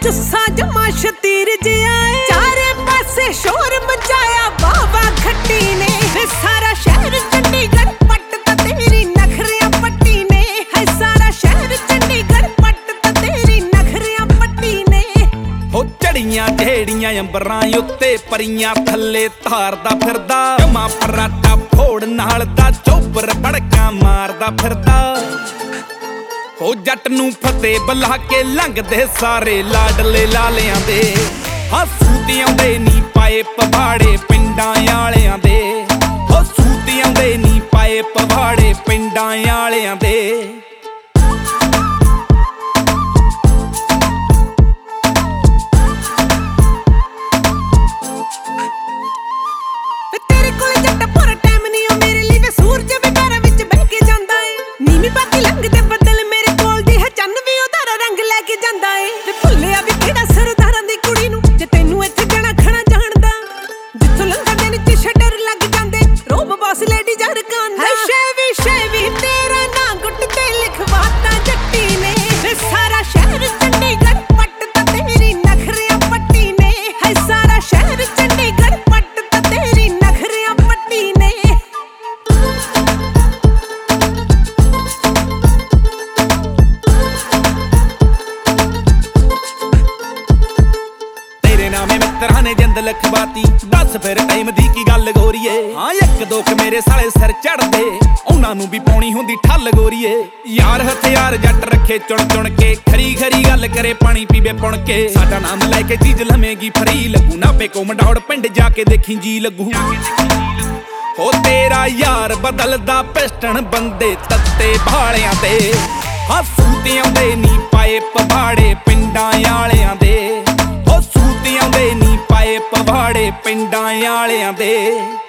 ਜੁੱਸਾ ਜਮਾ ਸ਼ਤੀਰ ਜਿਹਾ ਏ ਚਾਰੇ ਪਾਸੇ ਸ਼ੋਰ ਮਚਾਇਆ ਬਾਬਾ ਖੱਟੀ ਨੇ ਵੇ ਸਾਰਾ ਸ਼ਹਿਰ ਚੰਡੀਗੜ੍ਹ ਪੱਟ ਤੇਰੀ ਨਖਰਿਆਂ ਪੱਟੀ ਨੇ ਹੈ ਸਾਰਾ ਸ਼ਹਿਰ ਚੰਡੀਗੜ੍ਹ ਪੱਟ ਤੇਰੀ ਨਖਰਿਆਂ ਪੱਟੀ ਨੇ ਹੋ ਝੜੀਆਂ ਢੇੜੀਆਂ ਅੰਬਰਾਂ ਉੱਤੇ ਪਰੀਆਂ ਥੱਲੇ ਧਾਰਦਾ ਫਿਰਦਾ ਜਮਾ ਪਰਾਟਾ ਫੋੜ ਨਾਲ ਦਾ ਚੋਬਰ ਬੜਕਾਂ ਮਾਰਦਾ ਫਿਰਦਾ ਹੋ ਜੱਟ ਨੂੰ ਫਤਿਹ ਬੁਲਾ ਕੇ ਲੰਘਦੇ ਸਾਰੇ ਲਾਡਲੇ ਲਾਲਿਆਂ ਦੇ ਹਾਂ ਸੂਤ ਆਉਂਦੇ ਨੀ ਪਾਏ ਪਵਾੜੇ ਪਿੰਡਾਂ ਆਲਿਆਂ ਦੇ ਹੋ ਸੂਤ ਆਉਂਦੇ ਨੀ ਪਾਏ ਪਵਾੜੇ ਪਿੰਡਾਂ ਆਲਿਆਂ ਦੇ ਮਿੱਤਰਾਂ ਨੇ ਜਿੰਦ ਲਖਵਾਤੀ ਦੱਸ ਫਿਰ ਟਾਈਮ ਦੀ ਕੀ ਗੱਲ ਗੋਰੀਏ ਹਾਂ ਇੱਕ ਦੋ ਕ ਮੇਰੇ ਸਾਲੇ ਸਿਰ ਚੜਦੇ ਉਹਨਾਂ ਨੂੰ ਵੀ ਪਾਉਣੀ ਹੁੰਦੀ ਠੱਲ ਗੋਰੀਏ ਯਾਰ ਹਥਿਆਰ ਜੱਟ ਰੱਖੇ ਚੁਣ ਚੁਣ ਕੇ ਖਰੀ ਖਰੀ ਗੱਲ ਕਰੇ ਪਾਣੀ ਪੀਵੇ ਪੁਣ ਕੇ ਸਾਡਾ ਨਾਮ ਲੈ ਕੇ ਚੀਜ਼ ਲਵੇਂਗੀ ਫਰੀ ਲੱਗੂ ਨਾ ਪੇਕੋ ਮੰਡੌੜ ਪਿੰਡ ਜਾ ਕੇ ਦੇਖੀ ਜੀ ਲੱਗੂ ਹੋ ਤੇਰਾ ਯਾਰ ਬਦਲਦਾ ਪਿਸਟਨ ਬੰਦੇ ਤੱਤੇ ਭਾਲਿਆਂ ਤੇ ਹਾਂ ਸੂਤ ਆਉਂਦੇ ਨੀ ਪਾਏ ਪਵਾੜੇ ਪਿੰਡਾਂ ਆਲਿਆਂ ਦੇ ਹੋ ਸੂਤ ਆਉਂਦੇ ਨੀ ਪਾਏ ਪਵਾੜੇ ਪਿੰਡਾਂ ਆਲਿਆਂ ਦੇ